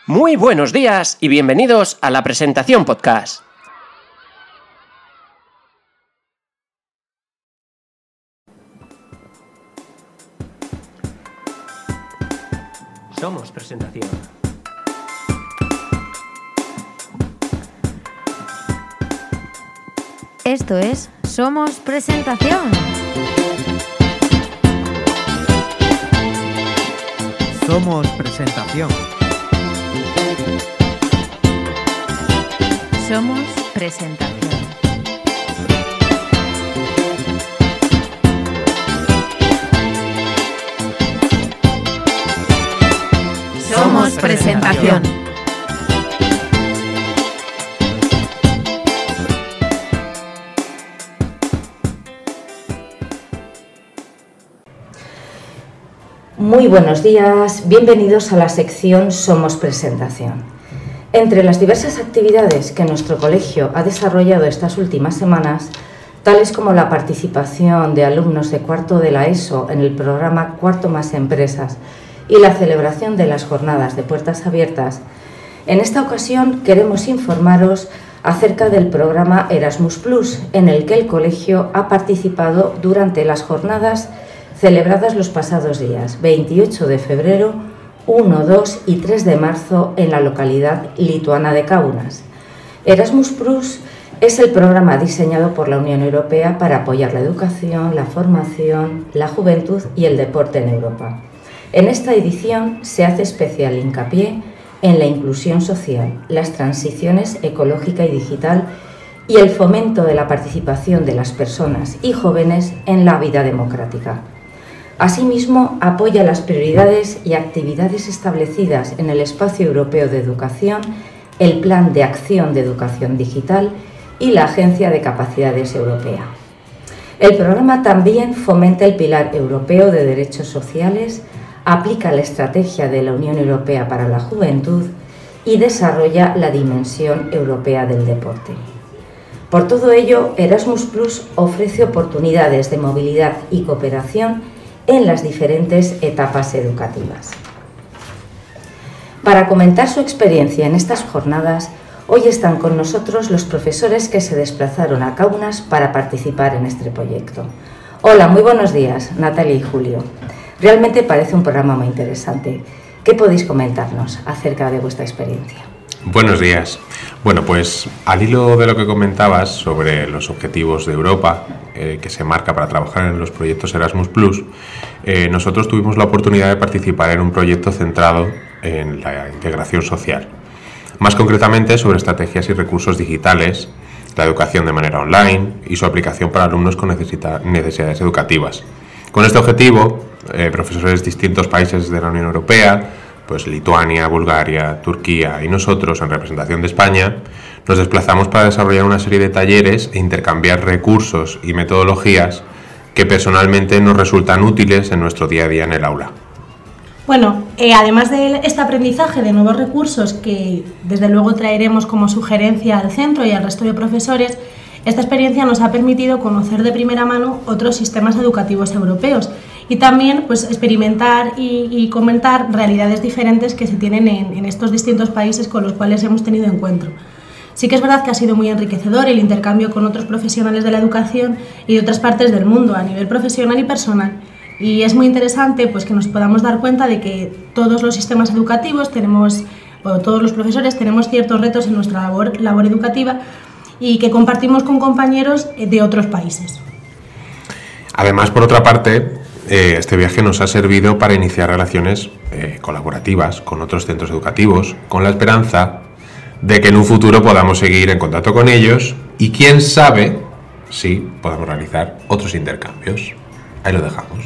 Muy buenos días y bienvenidos a la Presentación Podcast. Somos Presentación. Esto es Somos Presentación. Somos Presentación. Somos Presentación. Somos Presentación. Muy buenos días, bienvenidos a la sección Somos Presentación. Entre las diversas actividades que nuestro colegio ha desarrollado estas últimas semanas, tales como la participación de alumnos de cuarto de la ESO en el programa Cuarto Más Empresas y la celebración de las jornadas de puertas abiertas, en esta ocasión queremos informaros acerca del programa Erasmus Plus, en el que el colegio ha participado durante las jornadas celebradas los pasados días 28 de febrero, 1, 2 y 3 de marzo en la localidad lituana de Kaunas. Erasmus Plus es el programa diseñado por la Unión Europea para apoyar la educación, la formación, la juventud y el deporte en Europa. En esta edición se hace especial hincapié en la inclusión social, las transiciones ecológica y digital y el fomento de la participación de las personas y jóvenes en la vida democrática. Asimismo, apoya las prioridades y actividades establecidas en el Espacio Europeo de Educación, el Plan de Acción de Educación Digital y la Agencia de Capacidades Europea. El programa también fomenta el Pilar Europeo de Derechos Sociales, aplica la Estrategia de la Unión Europea para la Juventud y desarrolla la dimensión europea del deporte. Por todo ello, Erasmus Plus ofrece oportunidades de movilidad y cooperación en las diferentes etapas educativas. Para comentar su experiencia en estas jornadas, hoy están con nosotros los profesores que se desplazaron a Kaunas para participar en este proyecto. Hola, muy buenos días, Natalia y Julio. Realmente parece un programa muy interesante. ¿Qué podéis comentarnos acerca de vuestra experiencia? Buenos días. Bueno, pues al hilo de lo que comentabas sobre los objetivos de Europa que se marca para trabajar en los proyectos Erasmus Plus, nosotros tuvimos la oportunidad de participar en un proyecto centrado en la integración social. Más concretamente sobre estrategias y recursos digitales, la educación de manera online y su aplicación para alumnos con necesidades educativas. Con este objetivo, profesores de distintos países de la Unión Europea, pues Lituania, Bulgaria, Turquía y nosotros, en representación de España, nos desplazamos para desarrollar una serie de talleres e intercambiar recursos y metodologías que personalmente nos resultan útiles en nuestro día a día en el aula. Bueno, además de este aprendizaje de nuevos recursos que desde luego traeremos como sugerencia al centro y al resto de profesores, esta experiencia nos ha permitido conocer de primera mano otros sistemas educativos europeos y también pues, experimentar y comentar realidades diferentes que se tienen en estos distintos países con los cuales hemos tenido encuentro. Sí que es verdad que ha sido muy enriquecedor el intercambio con otros profesionales de la educación y de otras partes del mundo a nivel profesional y personal. Y es muy interesante pues, que nos podamos dar cuenta de que todos los sistemas educativos todos los profesores tenemos ciertos retos en nuestra labor educativa y que compartimos con compañeros de otros países. Además, por otra parte, este viaje nos ha servido para iniciar relaciones colaborativas con otros centros educativos, con la esperanza de que en un futuro podamos seguir en contacto con ellos y quién sabe si podamos realizar otros intercambios. Ahí lo dejamos.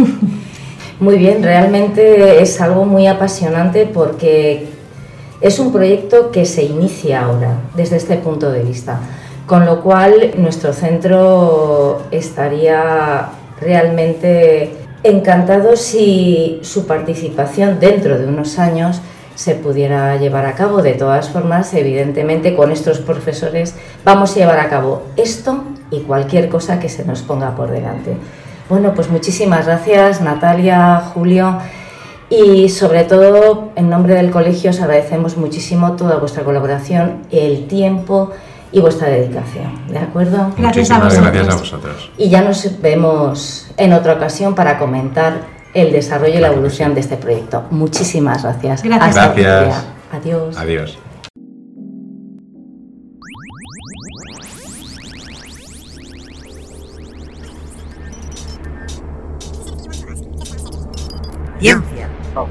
Muy bien, realmente es algo muy apasionante porque es un proyecto que se inicia ahora, desde este punto de vista, con lo cual nuestro centro estaría realmente encantado si su participación dentro de unos años se pudiera llevar a cabo. De todas formas, evidentemente, con estos profesores vamos a llevar a cabo esto y cualquier cosa que se nos ponga por delante. Bueno, pues muchísimas gracias, Natalia, Julio. Y sobre todo, en nombre del colegio, os agradecemos muchísimo toda vuestra colaboración, el tiempo y vuestra dedicación, ¿de acuerdo? Muchísimas gracias a vosotros. Y ya nos vemos en otra ocasión para comentar el desarrollo y la evolución de este proyecto. Muchísimas gracias. Gracias. Hasta otro Gracias. día. Adiós. Adiós. Ciencia.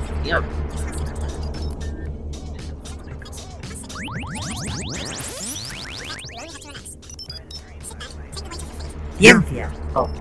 Ciencia.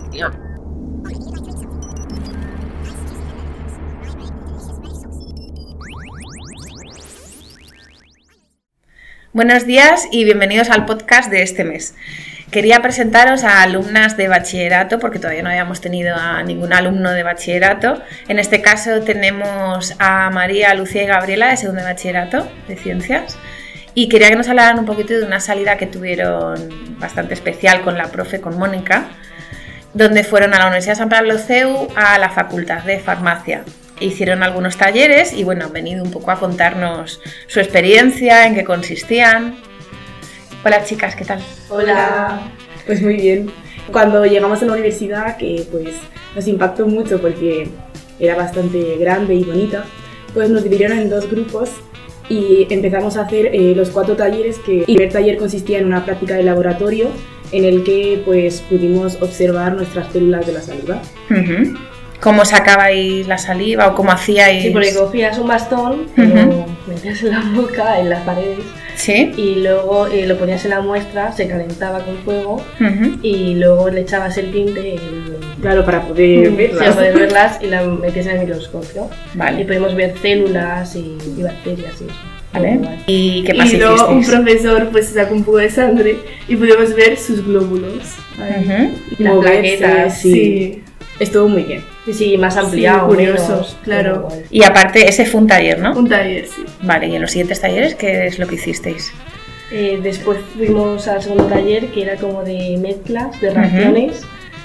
Buenos días y bienvenidos al podcast de este mes. Quería presentaros a alumnas de bachillerato porque todavía no habíamos tenido a ningún alumno de bachillerato. En este caso tenemos a María, Lucía y Gabriela de segundo de bachillerato de ciencias. Y quería que nos hablaran un poquito de una salida que tuvieron bastante especial con la profe, con Mónica, donde fueron a la Universidad de San Pablo CEU a la Facultad de Farmacia. Hicieron algunos talleres y bueno, han venido un poco a contarnos su experiencia, en qué consistían. Hola chicas, ¿qué tal? Hola, pues muy bien. Cuando llegamos a la universidad, que pues nos impactó mucho porque era bastante grande y bonita, pues nos dividieron en 2 grupos y empezamos a hacer los 4 talleres. El primer taller consistía en una práctica de laboratorio en el que pues pudimos observar nuestras células de la saliva. Uh-huh. ¿Cómo sacabais la saliva o cómo hacíais? Sí, porque cogías un bastón, lo metías en la boca, en las paredes, ¿sí? Y luego lo ponías en la muestra, se calentaba con fuego y luego le echabas el tinte, Claro, para poder verlas. para poder verlas y las metías en el microscopio. Vale. Y podíamos ver células y bacterias y eso. Vale. ¿Y qué más Y luego un hicisteis? profesor pues sacó un poco de sangre y pudimos ver sus glóbulos. Uh-huh. Las Moverse, plaquetas, sí. Estuvo muy bien. Sí, más ampliado, curioso, menos, claro. pero igual. Y aparte, ese fue un taller, ¿no? Un taller, sí. Vale, y en los siguientes talleres, ¿qué es lo que hicisteis? Después fuimos al segundo taller que era como de mezclas, de reacciones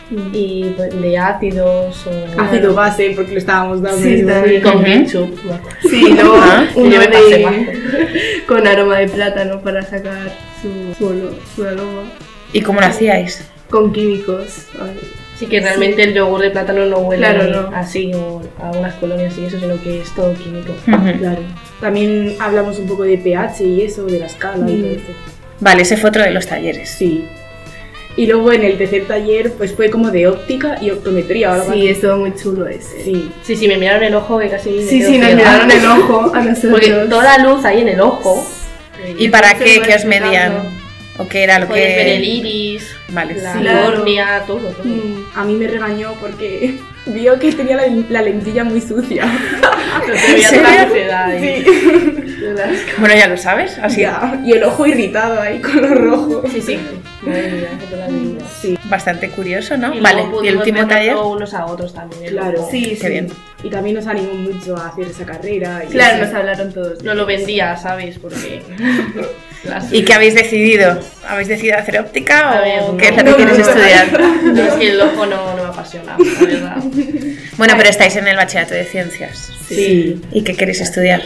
y pues, de ácidos o... Ácido base, porque lo estábamos dando. Sí, Sí, con ketchup, me acuerdo. Sí, luego uno Yo me pasé mal. con aroma de plátano para sacar su aroma. ¿Y cómo lo hacíais? Con químicos. Sí, que realmente el yogur de plátano no huele Claro, no. así o a unas colonias y eso, sino que es todo químico. Ujú. Claro. También hablamos un poco de pH y eso, de la escala y todo eso. Vale, ese fue otro de los talleres. Sí. Y luego en el tercer taller pues fue como de óptica y optometría. Ahora Sí, estuvo muy chulo ese. Sí. Sí, me miraron el ojo que casi... me Sí, quedo nos ciega. miraron el ojo a nosotros. Porque toda la luz ahí en el ojo. ¿Y para se qué? fue ¿Qué os medían? explicando. ¿O qué era lo Puedes que...? ver el iris, Vale. la Claro. córnea, todo. A mí me regañó porque vio que tenía la lentilla muy sucia. Pero te veías ¿En la serio? suciedad ahí. Bueno, ya lo sabes, así Ya. Y el ojo irritado ahí con lo rojo. Sí, sí. Madre mía, que te la vida. Sí, bastante curioso, ¿no? Y Vale, luego ¿y el pudimos último vernos taller? unos a otros también. el claro. ojo. Sí, Qué bien. Y también nos animó mucho a hacer esa carrera. Y Claro, eso. nos hablaron todos. No lo vendía, ¿sabes? Porque... ¿Y qué habéis decidido? ¿Habéis decidido hacer óptica A ver, o qué es lo no, que quieres no. estudiar? No, es que el ojo no me apasiona, la verdad. Bueno, pero estáis en el bachillerato de ciencias. Sí. ¿Y qué queréis estudiar?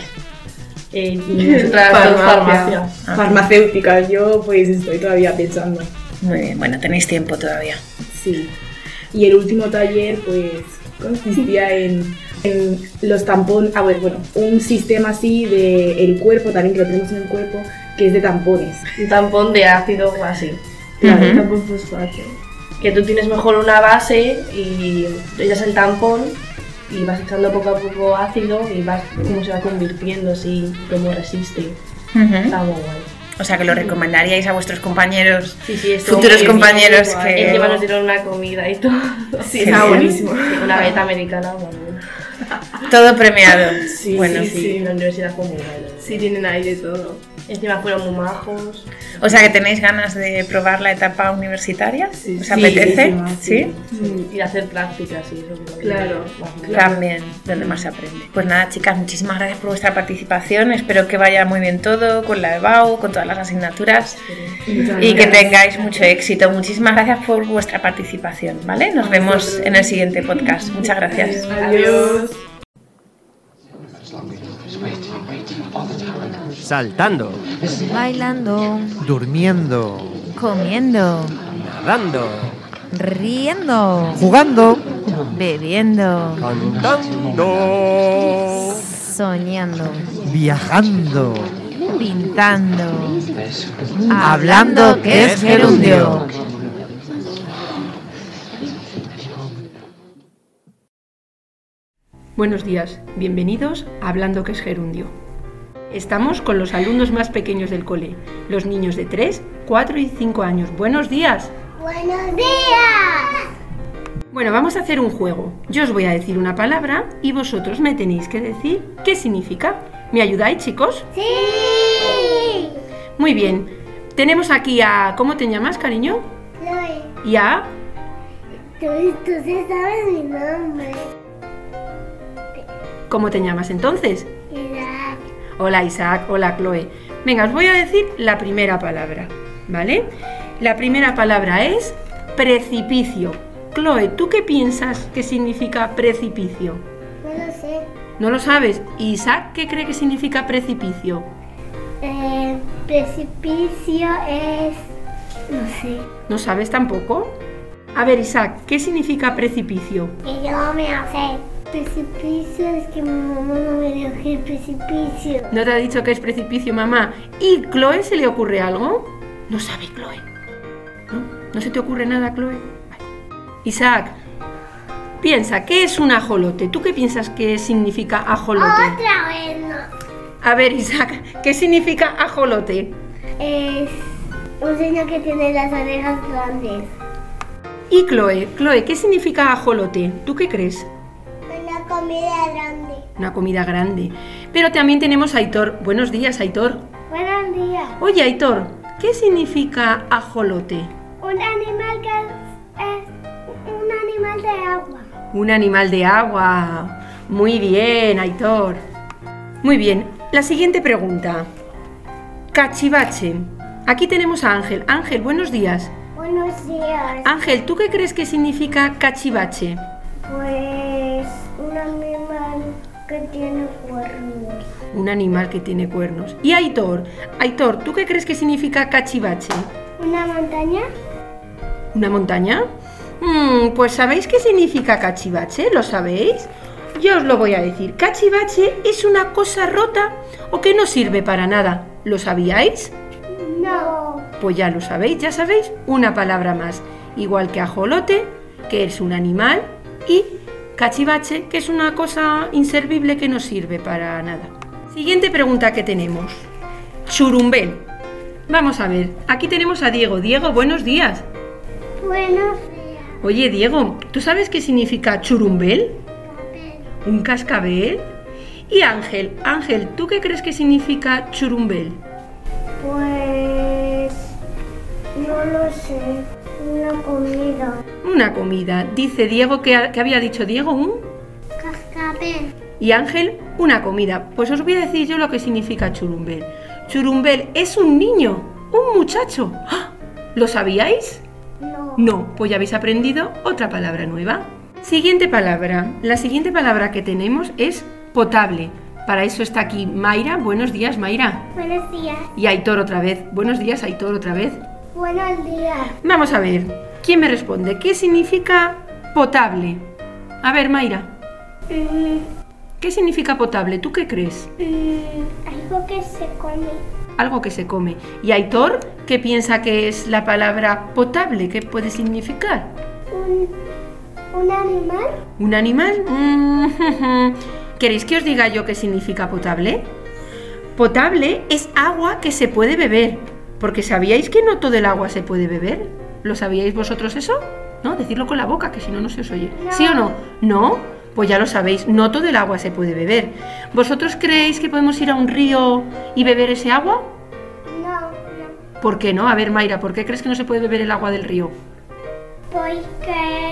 Nosotras Farmacia. farmacia. Ah. Farmacéutica, yo pues estoy todavía pensando. Muy bien, bueno, tenéis tiempo todavía. Sí. Y el último taller pues consistía en los tampones, bueno, un sistema así del cuerpo, también que lo tenemos en el cuerpo, que es de tampones. Un tampón de ácido o así. Claro, Ujú. Tampoco fosfato. Que tú tienes mejor una base y echas el tampón y vas echando poco a poco ácido y vas como se va convirtiendo así, como resiste. Ujú. Está muy guay. O sea, que lo recomendaríais a vuestros compañeros, Sí, sí, esto futuros muy compañeros guay. que... Encima nos dieron una comida y todo. Sí, estaba buenísimo. Una galleta americana, bueno. Todo premiado. Sí, bueno, sí, sí. La universidad fue muy guay. Sí, tienen ahí de todo. Encima fueron muy majos. O sea, que tenéis ganas de probar la etapa universitaria. Sí, ¿Os sí, apetece? sí, ¿Sí? Y de hacer prácticas y eso. que Claro, también. También, donde más se aprende. Pues nada, chicas, muchísimas gracias por vuestra participación. Espero que vaya muy bien todo con la EBAU, con todas las asignaturas y que tengáis mucho éxito. Muchísimas gracias por vuestra participación, ¿vale? Nos vemos en el siguiente podcast. Muchas gracias. Adiós. saltando, bailando, durmiendo, comiendo, nadando, riendo, jugando, bebiendo, cantando, soñando, viajando, pintando, hablando que es gerundio. Buenos días, bienvenidos a Hablando que es gerundio. Estamos con los alumnos más pequeños del cole, los niños de 3, 4 y 5 años. ¡Buenos días! ¡Buenos días! Bueno, vamos a hacer un juego. Yo os voy a decir una palabra y vosotros me tenéis que decir qué significa. ¿Me ayudáis, chicos? ¡Sí! Muy bien. Tenemos aquí a... ¿Cómo te llamas, cariño? Chloe. ¿Y a...? Tú sí sabes mi nombre. ¿Cómo te llamas entonces? Isaac. Hola Isaac, hola Chloe. Venga, os voy a decir la primera palabra, ¿vale? La primera palabra es precipicio. Chloe, ¿tú qué piensas que significa precipicio? No lo sé. ¿No lo sabes? ¿Y Isaac qué cree que significa precipicio? Precipicio es... no sé. ¿No sabes tampoco? A ver Isaac, ¿qué significa precipicio? Que yo me hace. Precipicio es que mi mamá no me dijo que es precipicio. ¿No te ha dicho que es precipicio, mamá? ¿Y Chloe se le ocurre algo? No sabe Chloe. ¿No se te ocurre nada, Chloe? Vale. Isaac, piensa, ¿qué es un ajolote? ¿Tú qué piensas que significa ajolote? Otra vez no. A ver, Isaac, ¿qué significa ajolote? Es un señor que tiene las orejas grandes. Y Chloe, ¿qué significa ajolote? ¿Tú qué crees? Una comida grande. Una comida grande. Pero también tenemos a Aitor. Buenos días, Aitor. Buenos días. Oye, Aitor, ¿qué significa ajolote? Un animal que es un animal de agua. Un animal de agua. Muy bien, Aitor. Muy bien. La siguiente pregunta. Cachivache. Aquí tenemos a Ángel. Ángel, buenos días. Buenos días. Ángel, ¿tú qué crees que significa cachivache? Pues un animal que tiene cuernos. Un animal que tiene cuernos. ¿Y Aitor? Aitor, ¿tú qué crees que significa cachivache? ¿Una montaña? ¿Una montaña? Pues ¿sabéis qué significa cachivache? ¿Lo sabéis? Yo os lo voy a decir. Cachivache es una cosa rota o que no sirve para nada. ¿Lo sabíais? No. Pues ya lo sabéis, ya sabéis, una palabra más. Igual que ajolote, que es un animal, y cachivache, que es una cosa inservible que no sirve para nada. Siguiente pregunta que tenemos. Churumbel. Vamos a ver, aquí tenemos a Diego. Diego, buenos días. Buenos días. Oye, Diego, ¿tú sabes qué significa churumbel? ¿Un cascabel? Y Ángel, Ángel, ¿tú qué crees que significa churumbel? Pues... no lo sé. Una comida. Una comida. Dice Diego, ¿qué había dicho Diego? ¿Un? Cascabel. Y Ángel, una comida. Pues os voy a decir yo lo que significa churumbel. Churumbel es un niño, un muchacho. ¡Ah! ¿Lo sabíais? No. No, pues ya habéis aprendido otra palabra nueva. Siguiente palabra. La siguiente palabra que tenemos es potable. Para eso está aquí Mayra. Buenos días, Mayra. Buenos días. Y Aitor otra vez. Buenos días, Aitor otra vez. Buenos días. Vamos a ver. ¿Quién me responde? ¿Qué significa potable? A ver, Mayra. ¿Qué significa potable? ¿Tú qué crees? Algo que se come. Algo que se come. ¿Y Aitor qué piensa que es la palabra potable? ¿Qué puede significar? ¿Un animal? ¿Un animal? ¿Queréis que os diga yo qué significa potable? Potable es agua que se puede beber. Porque ¿sabíais que no todo el agua se puede beber? ¿Lo sabíais vosotros eso? ¿No? Decirlo con la boca, que si no, no se os oye. No. ¿Sí o no? ¿No? Pues ya lo sabéis, no todo el agua se puede beber. ¿Vosotros creéis que podemos ir a un río y beber ese agua? No. ¿Por qué no? A ver, Mayra, ¿por qué crees que no se puede beber el agua del río? Porque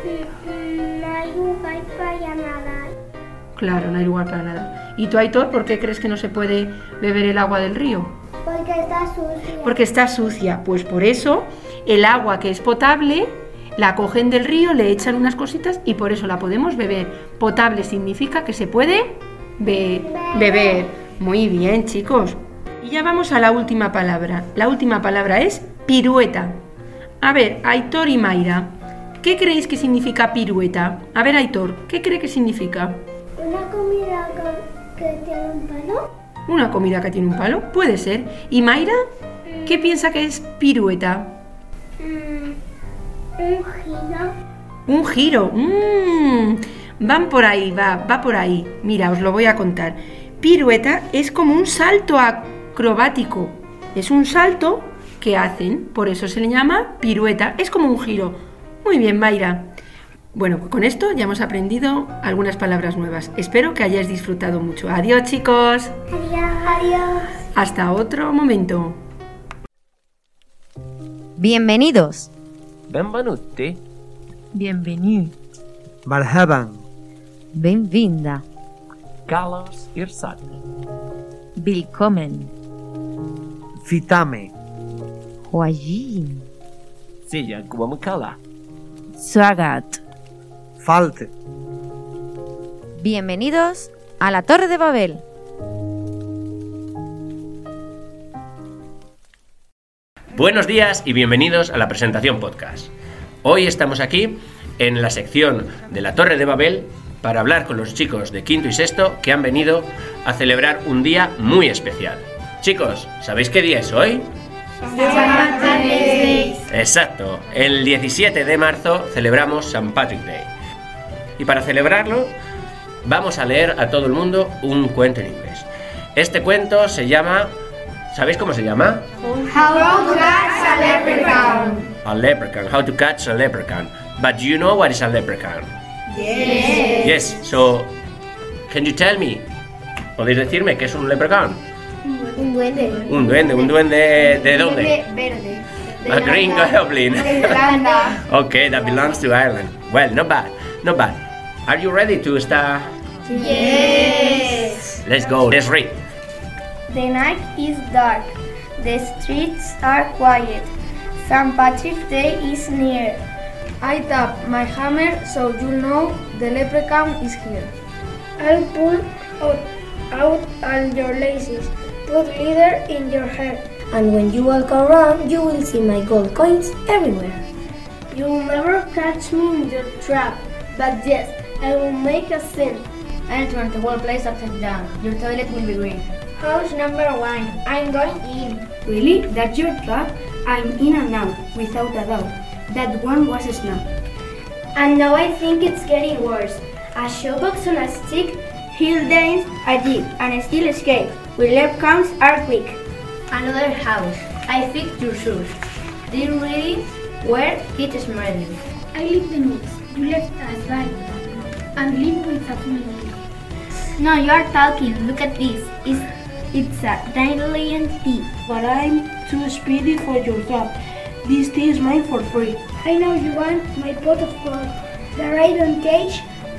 no hay lugar para nadar. Claro, no hay lugar para nadar. ¿Y tú, Aitor, por qué crees que no se puede beber el agua del río? Porque está sucia. Porque está sucia. Pues por eso el agua que es potable la cogen del río, le echan unas cositas y por eso la podemos beber. Potable significa que se puede beber. Muy bien, chicos. Y ya vamos a la última palabra. La última palabra es pirueta. A ver, Aitor y Mayra, ¿qué creéis que significa pirueta? A ver, Aitor, ¿qué cree que significa? ¿Una comida que tiene un palo? ¿Una comida que tiene un palo? Puede ser. ¿Y Mayra? ¿Qué piensa que es pirueta? Un giro. Un giro. Van por ahí, va por ahí. Mira, os lo voy a contar. Pirueta es como un salto acrobático. Es un salto que hacen, por eso se le llama pirueta. Es como un giro. Muy bien, Mayra. Bueno, con esto ya hemos aprendido algunas palabras nuevas. Espero que hayáis disfrutado mucho. Adiós, chicos. Adiós. Hasta otro momento. Bienvenidos. Benvenuti. Bienvenido. Marhaban. Benvinda. Carlos Irsat. Willkommen. Fitame. Hoajin. Silla Guamukala. Swagat. Falte. Bienvenidos a la Torre de Babel. Buenos días y bienvenidos a la presentación podcast. Hoy estamos aquí en la sección de la Torre de Babel para hablar con los chicos de quinto y sexto que han venido a celebrar un día muy especial. Chicos, ¿sabéis qué día es hoy? Exacto, el 17 de marzo celebramos St. Patrick's Day. Y para celebrarlo vamos a leer a todo el mundo un cuento en inglés. Este cuento se llama... ¿Sabéis cómo se llama? How to catch a leprechaun. A leprechaun. How to catch a leprechaun. But do you know what is a leprechaun? Yes. Yes. So, can you tell me? ¿Podéis decirme qué es un leprechaun? Un duende. Un duende ¿de dónde? Verde. A green goblin. De Irlanda. Okay, that belongs to Ireland. Well, not bad. Not bad. Are you ready to start? Yes. Let's go. Let's read. The night is dark. The streets are quiet. St. Patrick's Day is near. I tap my hammer so you know the leprechaun is here. I'll pull out all your laces. Put leather in your hair. And when you walk around, you will see my gold coins everywhere. You'll never catch me in your trap. But yes, I will make a scene. I'll turn the whole place upside down. Your toilet will be green. House number 1. I'm going in. Really? That's your trap? I'm in and out, without a doubt. That one was a snap. And now I think it's getting worse. A showbox on a stick, he'll dance a jig and still escape. Where leprechauns are quick. Another house. I fixed your shoes. Did you really? Where? It is murder. I live the woods. You left us by. And live with a community. No, you are talking. Look at this. It's a dandelion tea. But I'm too speedy for your job. This tea is mine for free. I know you want my pot of gold. The raven cage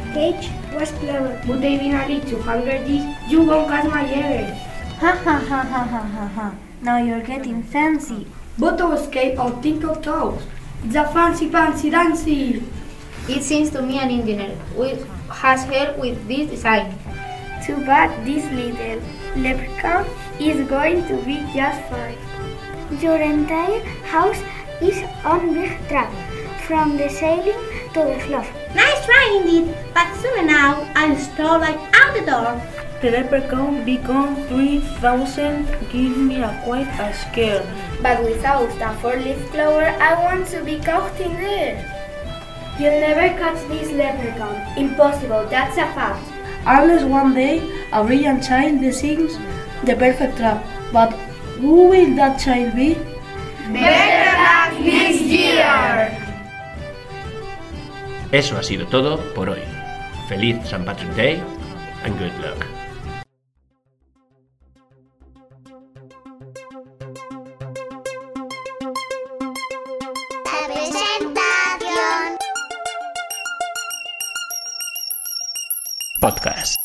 was clever. But even a little hunger this, you won't catch my ear. Ha ha ha ha ha ha ha. Now you're getting fancy. But to escape, I'll think of those. It's a fancy dancy. It seems to me an engineer has helped with this design. Too bad this little leprechaun is going to be just fine. Your entire house is on big trap, from the ceiling to the floor. Nice try indeed, but soon now I'll stall right out the door. The leprechaun become 3,000, give me quite a scare. But without a four-leaf clover, I want to be caught in there. You'll never catch this leprechaun. Impossible, that's a fact. Unless one day a brilliant child designs the perfect trap. But who will that child be? Better luck next year. Eso ha sido todo por hoy. Feliz St. Patrick's Day and good luck. Podcast.